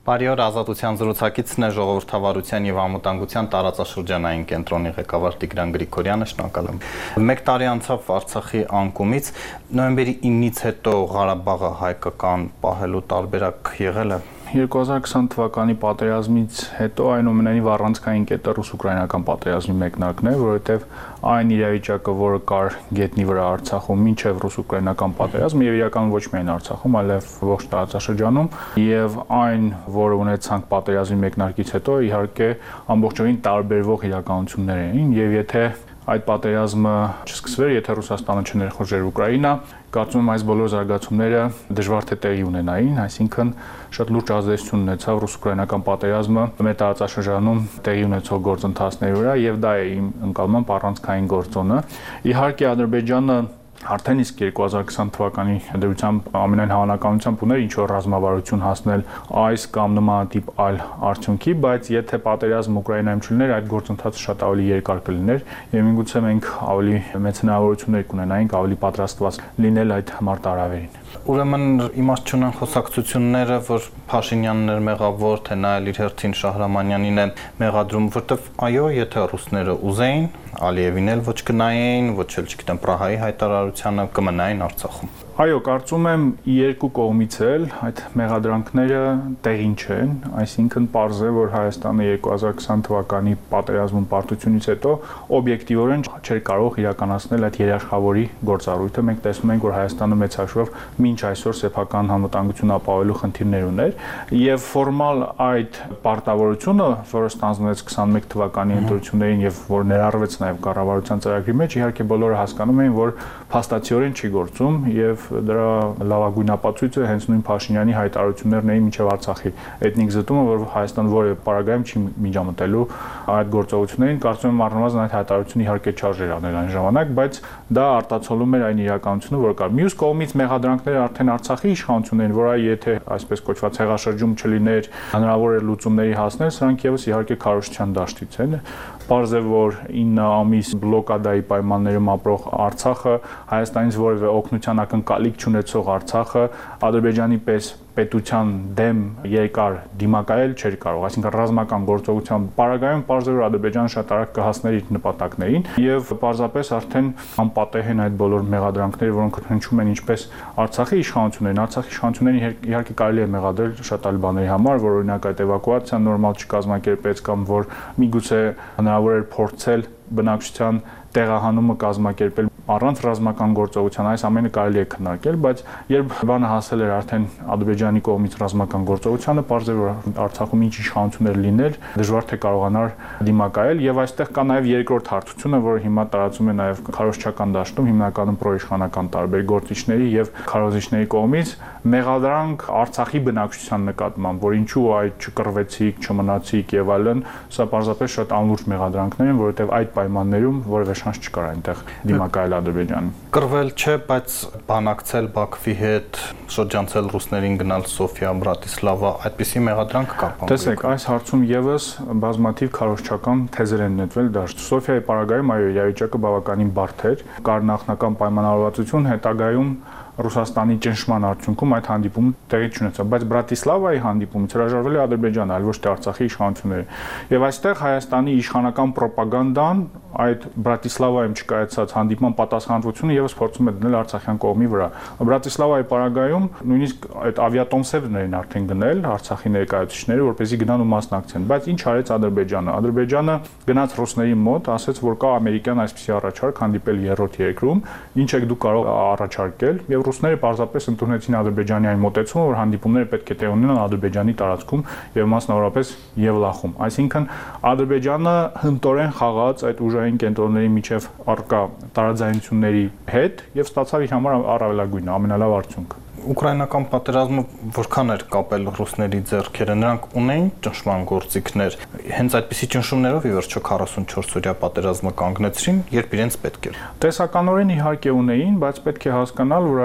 Բարի օր, Ազատության զրուցակիցն է Ժողովրդավարության եւ անվտանգության տարածաշրջանային կենտրոնի ղեկավար Տիգրան Գրիգորյանը, շնորհակալ եմ։ 1 տարի անցավ Արցախի անկումից, նոյեմբերի 9-ից հետո Ղարաբաղը հայկական պահելու տարբերակ եղել է։ 2020 թվականի պատերազմից հետո այնուամենայնիվ առանցքային կետը ռուս-ուկրաինական պատերազմի մեկնարկն է, որովհետև այն իրավիճակը, որը կար գետնի վրա Արցախում մինչև ռուս-ուկրաինական պատերազմը եւ իրականում ոչ միայն Արցախում, այլև ողջ տարածաշրջանում, եւ այն, որը ունեցանք պատերազմի մեկնարկից հետո, իհարկե ամբողջովին տարբերվող իրականություններ էին, եւ եթե այդ պատերազմը չսկսվեր, եթե Ռուսաստանը չներխոժեր Ուկրաինա, կարծում եմ այս բոլոր զարգացումները դժվար թե տեղի ունենային, այսինքն շատ լուրջ ազդեցություն ունեցավ ռուս-ուկրաինական պատերազմը մեր տարածաշրջանում տեղի ունեցող գործընթացների վրա եւ դա է իմ ընկալմամբ առանցքային գործոնը։ Իհարկե Ադրբեջանը արդեն իսկ 2020 թվականի դրությամբ ամենայն հավանականությամբ ուներ ինչ-որ ռազմավարություն հասնել այս կամ նմանատիպ այլ արդյունքի, բայց եթե պատերազմ Ուկրաինայում չլիներ, այդ գործընթացը շատ ավելի երկար կլիներ եւ միգուցե մենք ավելի մեծ հնարավորություններ կունենայինք ավելի պատրաստված լինել այդ մարտահրավերին։ Ուրեմն իմաստ չունեն խոսակցությունները, որ Փաշինյանն էր մեղավոր, թե նա իր հերթին Շահրամանյանին է մեղադրում, որտեվ այո, եթե ռուսները ուզեին, Ալիևին էլ ոչ գնային, ոչ էլ չգիտեմ Պրահայի հայտարարությանը կմնային Արցախում։ Այո, կարծում եմ երկու կողմից էլ այդ մեղադրանքները տեղին չեն, այսինքն պարզ է, որ Հայաստանը 2020 թվականի պատերազմում պարտությունից հետո օբյեկտիվորեն չէր կարող իրականացնել այդ երաշխավորի գործառույթը։ Մենք տեսնում ենք, որ Հայաստանը մեծ հաշվով մինչ այսօր սեփական անվտանգություն ապահովելու խնդիրներ ուներ, եւ ֆորմալ այդ պարտավորությունը, որը ստանձնվեց 21 թվականի ընտրություններին եւ որ ներառվեց նաեւ կառավարության ծրագրի մեջ, իհարկե բոլորը հասկանում էին, որ փաստացիորեն չի գործում եւ դրա լավագույն ապացույցը հենց նույն Փաշինյանի հայտարարություններն էին մինչև Արցախի էթնիկ զտումը, որ Հայաստան որևէ պարագայում չի միջամտելու այդ գործողություններին, կարծում եմ առնվազն այդ հայտարարությունը իհարկե չարժեր անել այն ժամանակ, բայց դա արտացոլում էր այն իրականությունը, որ կար։ Մյուս կողմից մեղադրանքները արդեն Արցախի իշխանություններին, որ այ եթե այսպես կոչված հեղաշրջում չլիներ, հնարավոր էր լուծումների հասնել, սրանք եւս իհարկե քարոզչության դաշտից են։ Պարզ է, որ 9 ամիս բլոկադայի պայմաններում ապրող Արցախը, Հայաստանից որևէ օգնության ակնկալիք չունեցող Արցախը Ադրբեջանի պես պետության դեմ երկար դիմակայել չէր կարող, այսինքն ռազմական գործողության պարագայում պարզ է, որ Ադրբեջանը շատ արագ կհասներ իր նպատակներին եւ պարզապես արդեն անպատեհ են այդ բոլոր մեղադրանքները, որոնք հնչում են ինչպես Արցախի իշխանություններին, Արցախի իշխանություններին իհարկե կարելի է մեղադրել շատ այլ բաների համար, որ օրինակ այդ էվակուացիան նորմալ չկազմակերպեց կամ որ միգուցե հնարավոր էր փորձել բնակչության տեղահանումը կազմակերպել առանց ռազմական գործողության, այս ամենը կարելի է քննարկել, բայց երբ բանը հասել էր արդեն Ադրբեջանի կողմից ռազմական գործողությանը, պարզ է, որ Արցախում ինչ իշխանություններ լիներ, դժվար թե կարողանար դիմակայել եւ այստեղ կա նաեւ երկրորդ հարթությունը, որը հիմա տարածում է նաեւ քարոզչական դաշտում, հիմնականում պրոիշխանական տարբեր գործիչների եւ քարոզիչների կողմից մեղադրանք Արցախի բնակչության նկատմամբ, որ ինչու այդ չկռվեցիք, չմնացիք եւ այլն, սա պարզապես շատ անլուրջ մեղադրանքներ են, որովհետեւ այդ պայմաններում որևէ շանս չկար այնտեղ դիմակայել Ադրբեջանին։ Կռվել չէ, բայց բանակցել Բաքվի հետ, շրջանցել ռուսներին գնալ Սոֆիա, Բրատիսլավա, այդպիսի մեղադրանք կա։ Տեսեք, այս հարցում եւս բազմաթիվ քարոզչական թեզեր են նետվել դաշտ։ Սոֆիայի պարագայում այո, իրավիճակը բավականին բարդ էր, կար նախնական պայմանավորվածություն, հետագայում Ռուսաստանի ճնշման արդյունքում այդ հանդիպումը տեղի չունեցավ, բայց Բրատիսլավայի հանդիպումից հրաժարվել է Ադրբեջանը, այլ ոչ թե Արցախի իշխանությունները։ Եվ այստեղ Հայաստանի իշխանական ռոպագանդան այդ Բրատիսլավայում չկայացած հանդիպման պատասխանատվությունը եւս փորձում է դնել արցախյան կողմի վրա։ Բրատիսլավայի պարագայում նույնիսկ այդ ավիատոմսերն էին արդեն գնել Արցախի ներկայացուցիչները, որպեսզի գնան ու մասնակցեն, բայց ինչ արեց Ադրբեջանը։ Ադրբեջանը գնաց ռուսների մոտ, ասաց, որ կա ամերիկյան այսպիսի առաջարկ հանդիպել երրորդ երկրում, ինչ եք դուք կարող առաջարկել, եւ ռուսները պարզապես ընդունեցին Ադրբեջանի այն մոտեցումը, որ հանդիպումները պետք է տեղ ունենան Ադրբեջանի տարածքում եւ մասնավորապես Եվլախում։ Այսինքն Ադրբեջանը հմտորեն խաղաց այդ ուժային կենտրոնների միջև առկա տարաձայնությունների հետ եւ ստացավ իր համար առավելագույնը, ամենալավ արդյունքը։ Ուկրաինական պատերազմը որքան էր կապել ռուսների ձեռքերը, նրանք ունեին ճնշման գործիքներ, հենց այդպիսի ճնշումներով ի վերջո 44-օրյա պատերազմը կանգնեցրին, երբ իրենց պետք էր։ Տեսականորեն իհարկե ունեին, բայց պետք է հասկանալ, որ այդ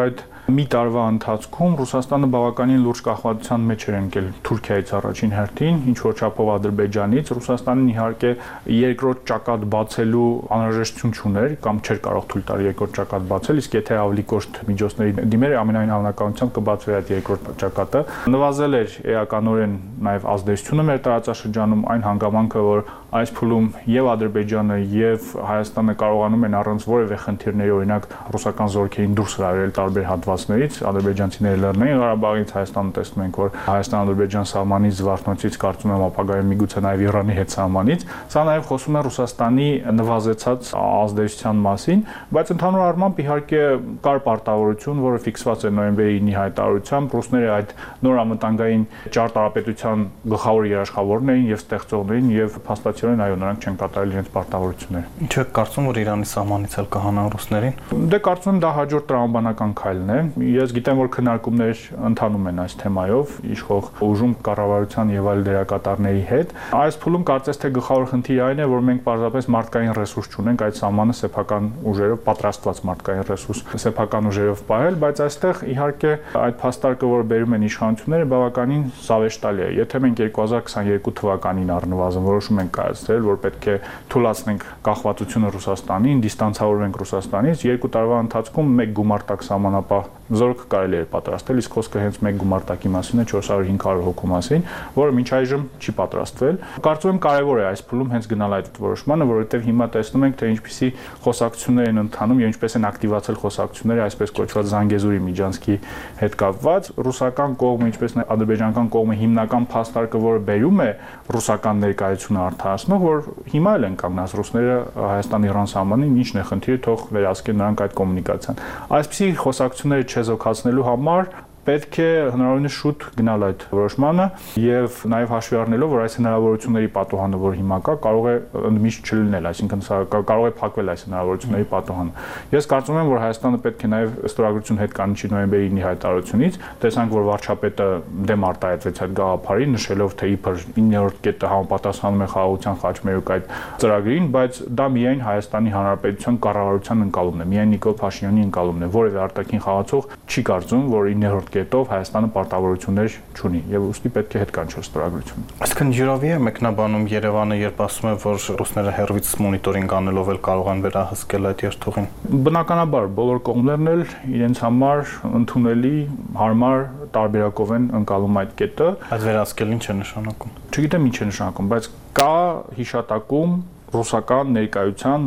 մի տարվա ընթացքում Ռուսաստանը բավականին լուրջ կախվածության մեջ էր ընկել Թուրքիայից առաջին հերթին, ինչ որ չափով Ադրբեջանից։ Ռուսաստանն իհարկե երկրորդ ճակատ բացելու անհրաժեշտություն չուներ կամ չէր կարող թույլ տալ երկրորդ ճակատ բացել, իսկ եթե ավելի կոշտ միջոցների դիմեր ամենայն հավանականությամբ կբացվի այդ երկրորդ ճակատը։ Նվազել էր էականորեն նաև ազդեցությունը մեր տարածաշրջանում, այն հանգամանքը, որ այս փուլում եւ Ադրբեջանը եւ Հայաստանը կարողանում են առանց որևէ խնդիրների, օրինակ ռուսական զորքերին դուրս հրավիրել տարբեր հատվածներից, ադրբեջանցիները Լեռնային Ղարաբաղից, Հայաստանը տեսնում ենք, որ Հայաստան-Ադրբեջան սահմանից, Զվարթնոցից, կարծում եմ ապագայում միգուցե նաեւ Իրանի հետ սահմանից, սա նաեւ խոսում է Ռուսաստանի նվազեցած ազդեցության մասին, բայց ընդհանուր առմամբ իհարկե կար պարտավորություն, որը ֆիքսված է նոյեմբերի 9-ի հայտարարությամբ, ռուսները այդ նոր անվտանգային ճարտարապետության գլխավոր երաշխավորներն էին եւ ստեղծողներին եւ փաստացիորեն այո, նրանք չեն կատարել իրենց պարտավորությունները։ Ինչ եք կարծում, որ Իրանի սահմանից էլ կհանան ռուսներին։ Դե կարծում եմ դա հաջորդ տրամաբանական քայլն է։ Ես գիտեմ, որ քննարկումներ ընթանում են այս թեմայով իշխող ուժում կառավարության եւ այլ դերակատարների հետ։ Այս փուլում կարծես թե գլխավոր խնդիրը այն է, որ մենք պարզապես մարդկային ռեսուրս չունենք այդ սահմանը սեփական ուժերով պատրաստված մարդկային ռեսուրս սեփական ուժերով պահել, բայց այստեղ իհարկե այդ փաստարկը, որ բերում են իշխանությունները, բավականին սավեշտալի է։ Եթե մենք 2022 թվականին առնվազն որոշում ենք կայացրել, որ պետք է թույլատնենք կախվածությունը Ռուսաստանին, դիստանցավորվենք Ռուսաստանից, 2 տարվա ընթացքում մեկ գումարտակ սահմանապահ զորք կարելի է պատրաստել, իսկ խոսքը հենց մեկ գումարտակի մասին է 400-500 հոգու մասին, որը մինչ այժմ չի պատրաստվել։ Կարծում եմ կարևոր է այս փուլում հենց գնալ այդ որոշմանը, որովհետև հիմա տեսնում ենք, թե ինչպիսի խոսակցություններ են ընթանում եւ ինչպես են ակտիվացել խոսակցությունները այսպես կոչված Զանգեզուրի միջանցքի հետ կապված։ Ռուսական կողմը, ինչպես նաեւ ադրբեջանական կողմը հիմնական փաստարկը, որը բերում է ռուսական ներկայությունը արդարացնող, որ հիմա էլ են կանգնած ռուսները Հայաստան-Իրան սահմանին, ինչն է խնդիրը, թող վերահսկեն նրանք այդ կոմունիկացիան։ Այսպիսի խոսակցությունները չեզոքացնելու համար պետք է հնարավորինս շուտ գնալ այդ որոշմանը եւ նաեւ հաշվի առնելով, որ այս հնարավորությունների պատոհանը, որ հիմա կա, կարող է ընդմիշտ չլինել, այսինքն սա կարող է փակվել այս հնարավորությունների պատոհանը։ Ես կարծում եմ, որ Հայաստանը պետք է նաեւ ստորագրություն հետ կանչի նոյեմբերի 9-ի հայտարարությունից, տեսանք, որ վարչապետը դեմ արտահայտվեց այդ գաղափարին, նշելով, թե իբր 9-րդ կետը համապատասխանում է խաղաղության խաչմերուկ այդ ծրագրին, բայց դա միայն Հայաստանի Հանրապետության կառավարության ընկալումն է, միայն Նիկոլ Փաշինյանի ընկալումն է, որևէ արտաքին խաղացող չի կարծում, որ 9-րդ կետով Հայաստանը պարտավորություններ չունի եւ ուստի պետք է հետ կանչել ստորագրություն։ Այսինքն յուրովի է մեկնաբանում Երևանը, երբ ասում է, որ ռուսները հերվից մոնիտորինգ անելով էլ կարող են վերահսկել այդ երթուղին։ Բնականաբար բոլոր կողմերն էլ իրենց համար ընդունելի, հարմար տարբերակով են ընկալում այդ կետը։ Այդ վերահսկելն ինչ է նշանակում։ Չգիտեմ ինչ է նշանակում, բայց կա հիշատակում ռուսական ներկայության,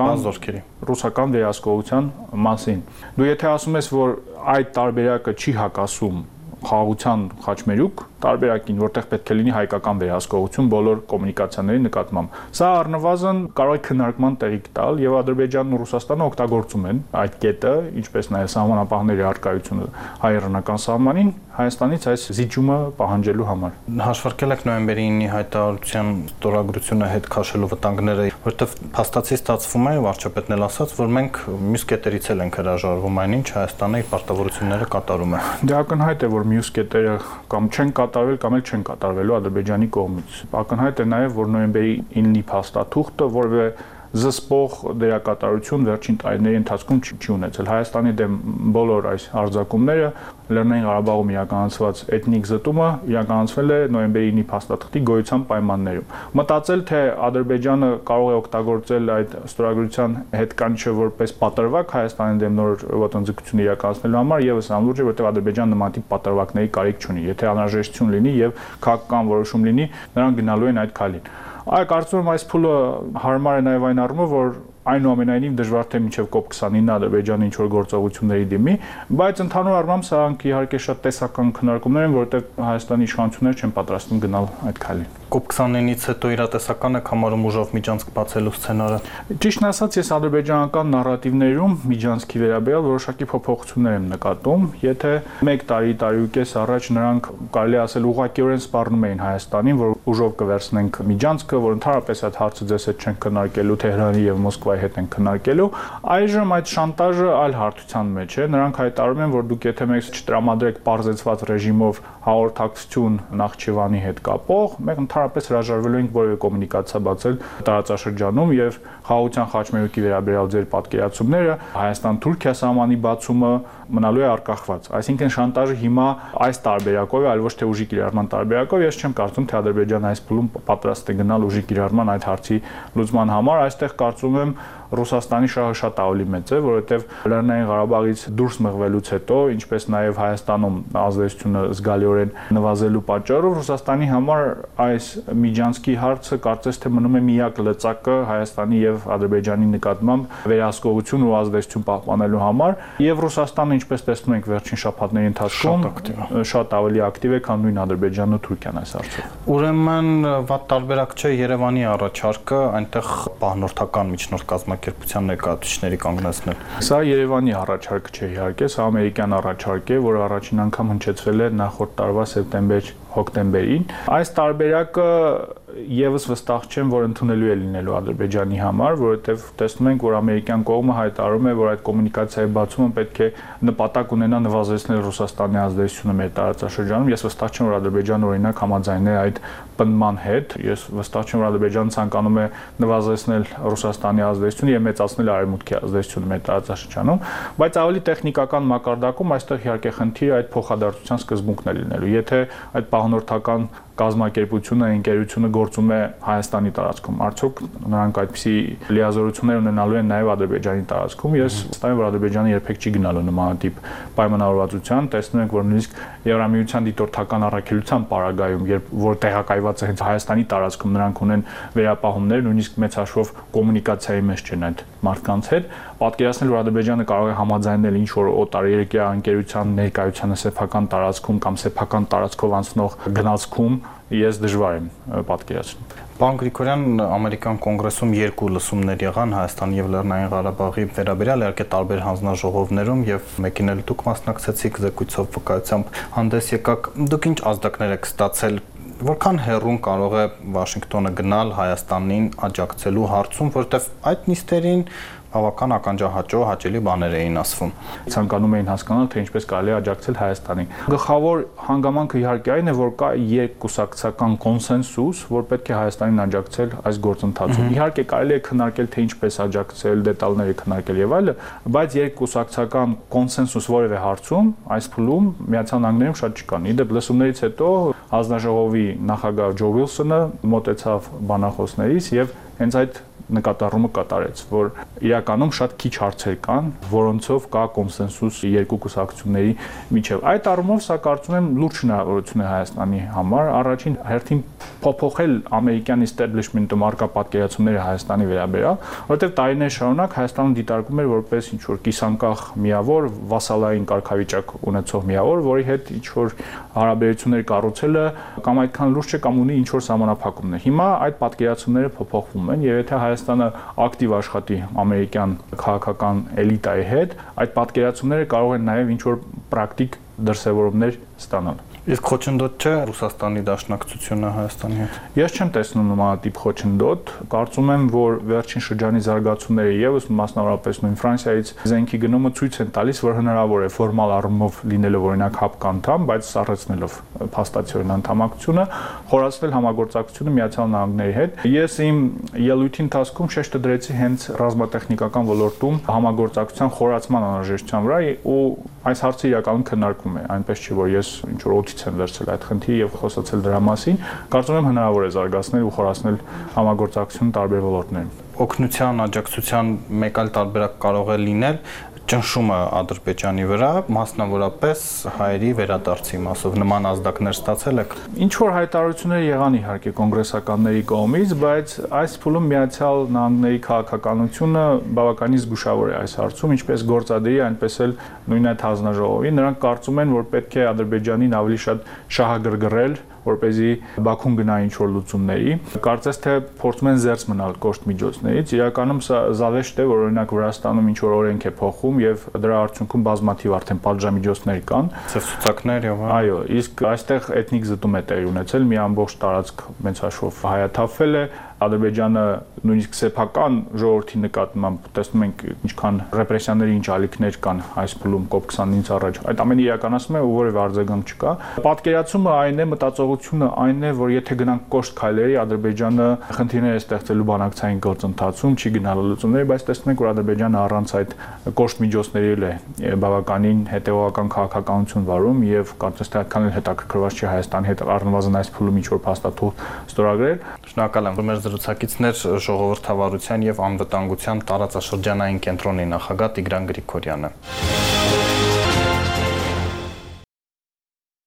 ռուսական վերահսկողության մասին։ Դու եթե ասում ես, որ այդ տարբերակը չի հակասում խաղաղության խաչմերուկ տարբերակին, որտեղ պետք է լինի հայկական վերահսկողություն բոլոր կոմունիկացիաների նկատմամբ։ Սա առնվազն կարող է քննարկման տեղիք տալ եւ Ադրբեջանն ու Ռուսաստանը օգտագործում են այդ կետը, ինչպես նաեւ սահմանապահների առկայությունը հայ-իրանական սահմանին Հայաստանից այս զիջումը պահանջելու համար։ Հաշվարկել եք նոյեմբերի 9-ի հայտարարության ստորագրությունը հետ քաշելու վտանգները, որտեղ փաստացի ստացվում է, վարչապետն էլ ասաց, որ մենք մյուս կետերից էլ ենք հրաժարվում, այնինչ Հայաստանը իր պարտավորությունները կատարում է։ Դա ակնհայտ է, որ մյուս կետերը կամ չեն կատարվել կամ էլ չեն կատարվելու Ադրբեջանի կողմից։ Ակնհայտ է նաև, որ նոյեմբերի 9-ի փաստաթուղթը որևէ զսպող դերակատարություն վերջին տարիների ընթացքում չի ունեցել։ Հայաստանի դեմ բոլոր այս արձակումները Լեռնային Ղարաբաղում իրականացված էթնիկ զտումը իրականացվել է նոյեմբերի 9-ի փաստաթղթի գոյության պայմաններում։ Մտածել, թե Ադրբեջանը կարող է օգտագործել այդ ստորագրության հետ կանչը որպես պատրվակ Հայաստանի դեմ նոր ոտնձգություն իրականացնելու համար, եւս անլուրջ է, որտեղ Ադրբեջանը նման տիպ պատրվակների կարիք չունի։ Եթե անհրաժեշտություն լինի եւ քաղաքական որոշում լինի, նրանք գնալու են այդ քայլին։ Այ կարծում եմ այս փուլը հարմար է նաև այն առումով, որ այնուամենայնիվ դժվար թե մինչև COP29 Ադրբեջանը ինչ որ գործողությունների դիմի, բայց ընդհանուր առմամբ սրանք իհարկե շատ տեսական քննարկումներ են, որովհետև Հայաստանի իշխանությունները չեն պատրաստվում գնալ այդ քայլին։ COP29-ից հետո իրատեսական եք համարում ուժով միջանցք բացելու սցենարը։ Ճիշտն ասած, ես ադրբեջանական նարատիվներում միջանցքի վերաբերյալ որոշակի փոփոխություններ եմ նկատում։ Եթե 1 տարի-տարիուկես առաջ նրանք կարելի ասել ուղղակիորեն սպառնում էին Հայաստանին, որ ուժով կվերցնենք միջանցքը, որ ընդհանրապես այդ հարցը ձեզ հետ չեն քննարկելու, Թեհրանի եւ Մոսկվայի հետ են քննարկելու, այժմ այդ շանտաժը այլ հարթության մեջ է։ Նրանք հայտարարում են, որ դուք եթե մեզ չտրամադրեք պարզեցված ռեժիմով հաղորդակցություն Նախճիվանի հետ կապող, մենք ընդհանրապես հրաժարվելու ենք որևէ կոմունիկացիա բացել տարածաշրջանում եւ խաղաղության խաչմերուկի վերաբերյալ ձեր պատկերացումները, Հայաստան-Թուրքիա սահմանի բացումը մնալու է արկախված։ Այսինքն շանտաժը հիմա այս տարբերակով է, այլ ոչ թե ուժի կիրառման տարբերակով, ես չեմ կարծում, թե Ադրբեջանը այս փուլում պատրաստ է գնալ ուժի կիրառման այդ հարցի լուծման համար, այստեղ կարծում եմ Ռուսաստանի շահը շատ ավելի մեծ է, որովհետև Լեռնային Ղարաբաղից դուրս մղվելուց հետո, ինչպես նաև Հայաստանում ազդեցությունը զգալիորեն նվազելու պատճառով Ռուսաստանի համար այս Միջանցքի հարցը կարծես թե մնում է միակ լծակը Հայաստանի եւ Ադրբեջանի նկատմամբ վերահսկողություն ու ազդեցություն պահպանելու համար, եւ Ռուսաստանը, ինչպես տեսնում ենք վերջին շաբաթների ընթացքում, շատ ավելի ակտիվ է, քան նույն Ադրբեջանն ու Թուրքիան այս հարցով։ Ուրեմն վատ տարբերակ չէ Երևանի առաջարկը այնտեղ պահնորդական միջնորդ կազմակերպության ներկայացուցիչների կանգնեցնել։ Սա Երևանի առաջարկ չէ իհարկե, սա ամերիկյան առաջարկ է, որը առաջին անգամ հնչեցվել է նախորդ տարվա սեպտեմբեր-հոկտեմբերին։ Այս տարբերակը եւս վստահ չեմ, որ ընդունելու է լինելու Ադրբեջանի համար, որովհետեւ տեսնում ենք, որ ամերիկյան կողմը հայտարարում է, որ այդ կոմունիկացիայի բացումը պետք է նպատակ ունենա նվազեցնել Ռուսաստանի ազդեցությունը մեր տարածաշրջանում։ Ես վստահ չեմ, որ Ադրբեջանը օրինակ համաձայն է այդ պնդման հետ։ Ես վստահ չեմ, որ Ադրբեջանը ցանկանում է նվազեցնել Ռուսաստանի ազդեցությունը եւ մեծացնել Արևմուտքի ազդեցությունը մեր տարածաշրջանում, բայց ավելի տեխնիկական մակարդակում այստեղ իհարկե խնդիրը այդ փոխադարձության սկզբունքն է լինելու։ Եթե այդ պահնորդական կազմակերպությունը, ընկերությունը գործում է Հայաստանի տարածքում, արդյոք նրանք այդպիսի լիազորություններ ունենալու են նաև Ադրբեջանի տարածքում։ Ես վստահ եմ, որ Ադրբեջանը երբեք չի գնալու նմանատիպ պայմանավորվածության, տեսնում ենք, որ նույնիսկ Եվրամիության դիտորդական առաքելության պարագայում, որ տեղակայված է հենց Հայաստանի տարածքում, նրանք ունեն վերապահումներ, նույնիսկ մեծ հաշվով կոմունիկացիայի մեջ չեն այդ մարդկանց հետ, պատկերացնել, որ Ադրբեջանը կարող է համաձայնել ինչ որ օտարերկրյա ընկերության ներկայությանը սեփական տարածքում կամ սեփական տարածքով անցնող գնացքում, ես դժվար եմ պատկերացնում։ Պարոն Գրիգորյան, ամերիկյան կոնգրեսում երկու լսումներ եղան Հայաստանի եւ Լեռնային Ղարաբաղի վերաբերյալ, իհարկե տարբեր հանձնաժողովներում եւ մեկին էլ դուք մասնակցեցիք, զեկույցով վկայությամբ հանդես եկաք։ Դուք ինչ ազդակներ եք ստացել, որքան հեռուն կարող է Վաշինգտոնը գնալ Հայաստանին աջակցելու հարցում, որովհետեւ այդ նիստերին բավական ականջահաճո հաճելի բաներ էին ասվում։ Ցանկանում էին հասկանալ, թե ինչպես կարելի է աջակցել Հայաստանին։ Գլխավոր հանգամանքը իհարկե այն է, որ կա երկկուսակցական կոնսենսուս, որ պետք է Հայաստանին աջակցել այս գործընթացում։ Իհարկե կարելի է քննարկել, թե ինչպես աջակցել, դետալները քննարկել եւ այլը, բայց երկկուսակցական կոնսենսուս որևէ հարցում այս փուլում Միացյալ Նահանգներում շատ չկան։ Իդեպ լսումներից հետո հանձնաժողովի նախագահ Ջո Ուիլսոնը մոտեցավ բանախոսներից եւ հենց այդ նկատառումը կատարեց, որ իրականում շատ քիչ հարցեր կան, որոնցով կա կոնսենսուս երկու կուսակցությունների միջև։ Այդ առումով սա կարծում եմ լուրջ հնարավորություն է Հայաստանի համար, առաջին հերթին փոփոխել ամերիկյան establishment-ը մարկա պատկերացումները Հայաստանի վերաբերյալ, որովհետև տարիներ շարունակ Հայաստանը դիտարկում էր որպես ինչ որ կիսանկախ միավոր, վասալային կարգավիճակ ունեցող միավոր, որի հետ ինչ որ հարաբերություններ կառուցելը կամ այդքան լուրջ չէ կամ ունի ինչ որ սահմանափակումներ։ Հիմա այդ պատկերացումները փոփոխվում են եւ եթե Հայաստանը ակտիվ աշխատի ամերիկյան քաղաքական էլիտայի հետ, այդ պատկերացումները կարող են նաև ինչ-որ պրակտիկ դրսևորումներ ստանալ։ Իսկ խոչընդոտ չէ Ռուսաստանի դաշնակցությունը Հայաստանի հետ։ Ես չեմ տեսնում նմանատիպ խոչընդոտ, կարծում եմ, որ վերջին շրջանի զարգացումները եւս մասնավորապես նույն Ֆրանսիայից զենքի գնումը ցույց են տալիս, որ հնարավոր է ֆորմալ առումով լինելով օրինակ ՀԱՊԿ անդամ, բայց սառեցնելով փաստացիորեն անդամակցությունը, խորացնել համագործակցությունը Միացյալ Նահանգների հետ։ Ես իմ ելույթի ընթացքում շեշտը դրեցի հենց ռազմատեխնիկական ոլորտում համագործակցության խորացման անհրաժեշտության վրա ու այս հարցը իրականում քննարկվում է, այնպես չէ, որ ես ինչ որ օդից եմ վերցրել այդ խնդիրը եւ խոսացել դրա մասին, կարծում եմ հնարավոր է զարգացնել ու խորացնել համագործակցությունը տարբեր ոլորտներում։ Օգնության, աջակցության մեկ այլ տարբերակ կարող է լինել ճնշումը Ադրբեջանի վրա, մասնավորապես հայերի վերադարձի մասով նման ազդակներ ստացել եք։ Ինչ որ հայտարարություններ եղան իհարկե կոնգրեսականների կողմից, բայց այս փուլում Միացյալ Նահանգների քաղաքականությունը բավականին զգուշավոր է այս հարցում, ինչպես գործադիրի, այնպես էլ նույն այդ հանձնաժողովի։ Նրանք կարծում են, որ պետք է Ադրբեջանին ավելի շատ շահագրգռել, որպեսզի Բաքուն գնա ինչ-որ լուծումների, կարծես թե փորձում են զերծ մնալ կոշտ միջոցներից։ Իրականում սա զավեշտ է, որ օրինակ Վրաստանում ինչ-որ օրենք է փոխում եւ դրա արդյունքում բազմաթիվ արդեն պատժամիջոցներ կան, ցուցակներ եւ այո, իսկ այստեղ էթնիկ զտում է տեղի ունեցել, մի ամբողջ տարածք մեծ հաշվով հայաթափվել է, Ադրբեջանը նույնիսկ սեփական ժողովրդի նկատմամբ տեսնում ենք ինչքան ռեպրեսիաների ինչ ալիքներ կան այս փուլում COP29-ից առաջ։ Այդ ամենը իրականացում է ու որևէ արձագանք չկա։ Պատկերացումը այն է, մտածողությունը այն է, որ եթե գնանք կոշտ քայլերի, Ադրբեջանը խնդիրներ է ստեղծելու բանակցային գործընթացում, չի գնալու լուծումների, բայց տեսնում ենք, որ Ադրբեջանը առանց այդ կոշտ միջոցների է բավականին հետևողական քաղաքականություն վարում եւ կարծես թե այդքան էլ հետաքրքրված չի Հայաստանի հետ առնվազն այս փուլում ինչ որ փաստաթուղթ ստորագրել։ Շնորհակալ եմ։ Մեր զրուցակիցներ ժողովրդավարության եւ անվտանգության տարածաշրջանային կենտրոնի նախագահ Տիգրան Գրիգորյանը։